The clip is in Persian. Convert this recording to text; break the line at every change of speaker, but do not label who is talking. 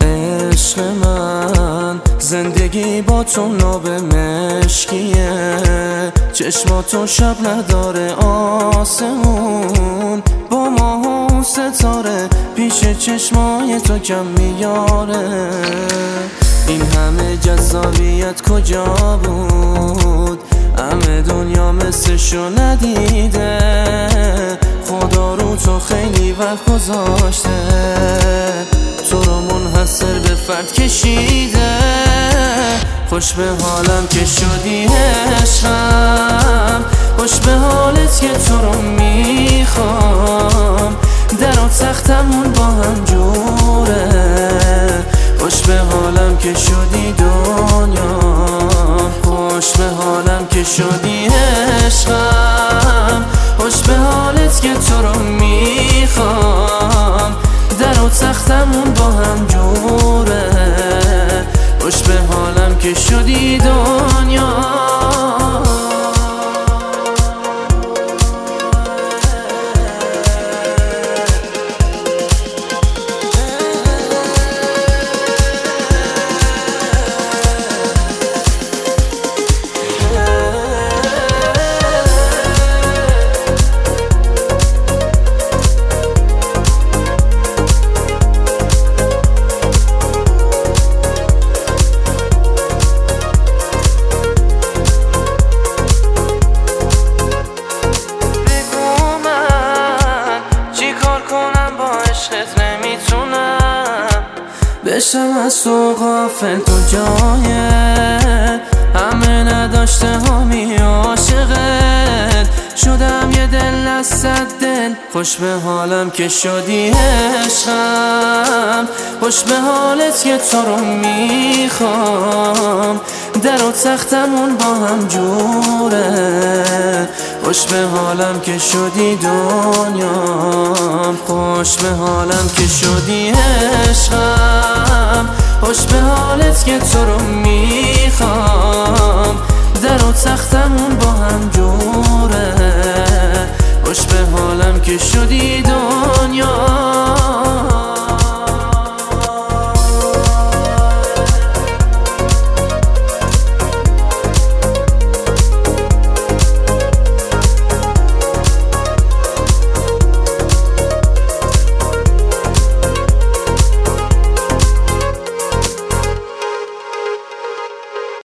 عشق من زندگی با تو ناب مشکیه، چشماتو شب نداره آسمون، با ماه و ستاره پیش چشمای تو کم میاره. این همه جذابیت کجا بود؟ همه دنیا مثلشو ندیده، خدا رو تو خیلی وقت گذاشته، تو رو منحصر به فرد کشیده. خوش به حالم که شدی عشقم، خوش به حالت که تو رو میخوام، در و تختمون با هم جوره. خوش به حالم که شدی دنیا، خوش به حالم که شدی عشقم، خوش به حالت که تو رو میخوام، در و تختمون با هم جوره. خوش به حالم که شدی دنیا. بشم از تو غافل تو جای همه نداشته همی عاشقت، شدم یه دل از صد دل. خوش به حالم که شدی عشقم، خوش به حالت که تو رو میخوام، در و تختمون با هم جوره. خوش به حالم که شدی دنیا، خوش به حالم که شدی عشقم، خوش به حالت که تو رو میخوام، در و تختمون با هم جوره. خوش به حالم که شدی